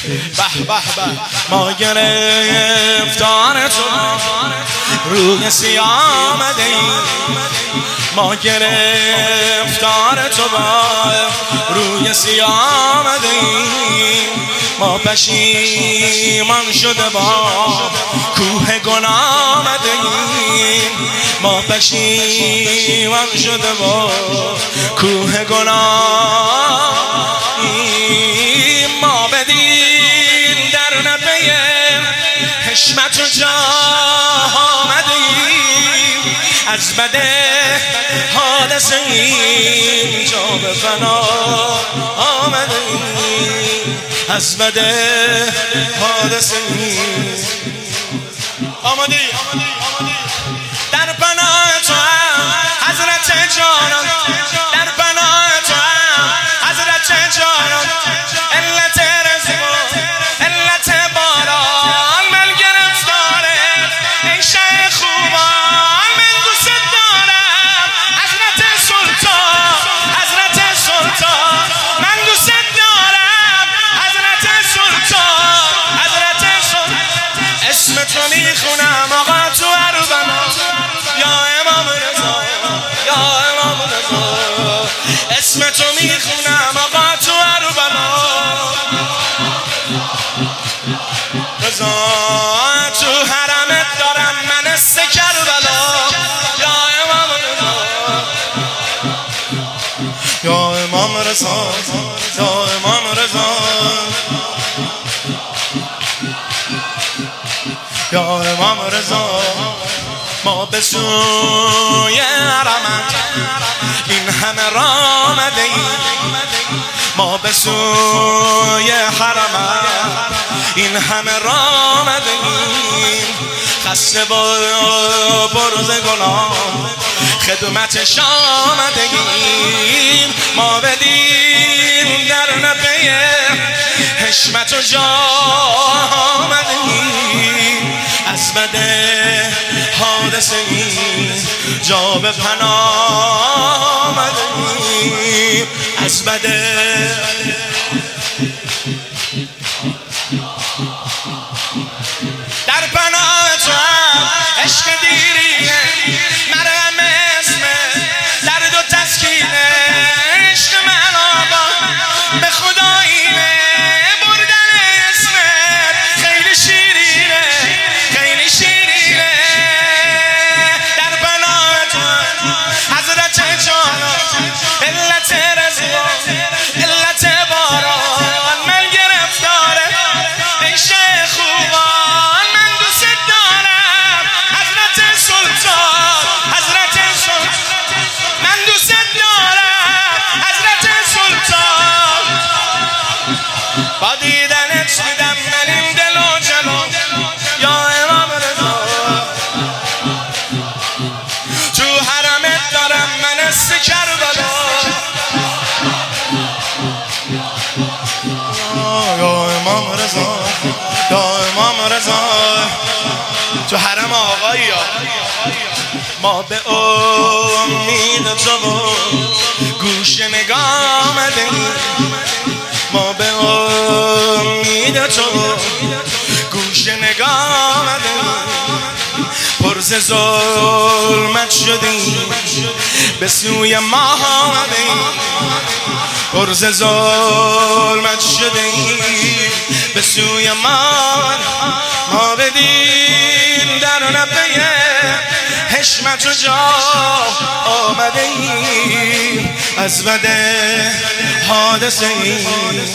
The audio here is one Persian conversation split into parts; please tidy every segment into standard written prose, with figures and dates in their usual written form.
به به به ما گرفتار تو روی سیاه آمده ایم، ما گرفتار تو روی سیاه آمده ایم، ما پشیمان شده با کوه گناه آمده ایم، ما پشیمان شده با کوه گناه ما بدین در نفع حشمت و جاه آمدیم، از بد حادثه اینجا به فنا آمدیم، از بد حادثه آمدیم در پناه تو هم حضرت جانان، در پناه تو هم حضرت جانان، علت رزق و علت باران من گرفتاره ای شه خوبان، من دوست دارم حضرت سلطان، حضرت سلطان من دوست دارم حضرت سلطان، حضرت سلطان اسم تو میخونم آقا تو اربنا یا امام رضا، یا امام رضا اسم تو میخونم آقا تو اربنا رضا، تو حرمت دارم من کربلا یا امام رضا، یا امام رضا، یا امام رضا، یا امام رضا ما به سوی حرمت این همه راه آمده ایم، ما به سوی حرمت این همه راه آمده ایم، خسته با برز گناه خدمتش آمده ایم، ما بدیم در نفع حشمت و جاه آمده ایم، از بد حادثه اینجا به پناه آمده ایم، از بد در پناه تو هم عشق دیرینه، مرهم اسم درد و تسکینه، عشق من آقا به خدایینه، بردن اسمت خیلی شیرینه، خیلی شیرینه، در پناه تو حضرت جانان، علت رزق علت باران من گرفتاره ای شه خوبان، من دوست دارم حضرت سلطان، حضرت سلطان من دوست دارم حضرت سلطان، با دیدنت میدم من این دل و جلال یا امام رضا، تو حرمت دارم من کربلا یا امام رضا، یا امام رضا تو حرم آقایی ما به امید تو گوش نگاه آمده ایم، ما به امید تو گوش نگاه آمده ایم، پر ز ظلمت شدیم به سوی ماه آمده ایم، پر ز ظلمت شدیم به سوی ما بدیم در نفع حشمت و جاه آمده ایم، از بد حادثه ایم،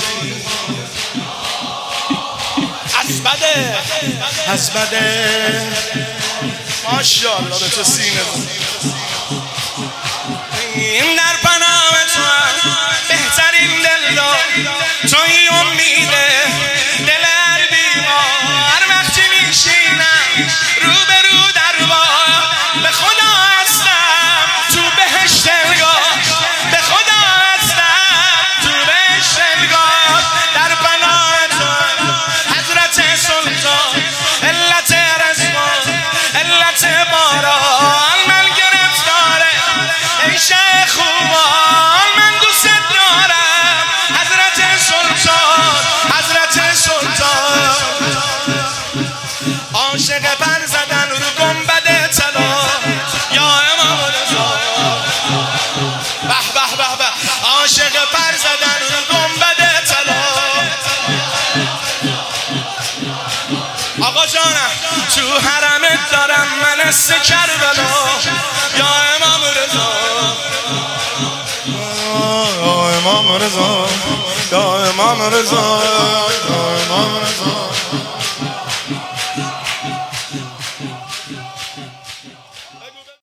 از بد ماشاءالله به تو سینه این در پناه تو بهترین دلدار توی امیده، دل هر بیمار وقتی میشینم رو به رو دربار به خدا هستم تو بهشت دلگاه، به خدا هستم تو بهشت دلگاه، در پناه تو حضرت سلطان، علت رزق علت باران من گرفتاره ای شه خوب دست کربلا یا امام رضا یا امام رضا یا امام رضا یا امام رضا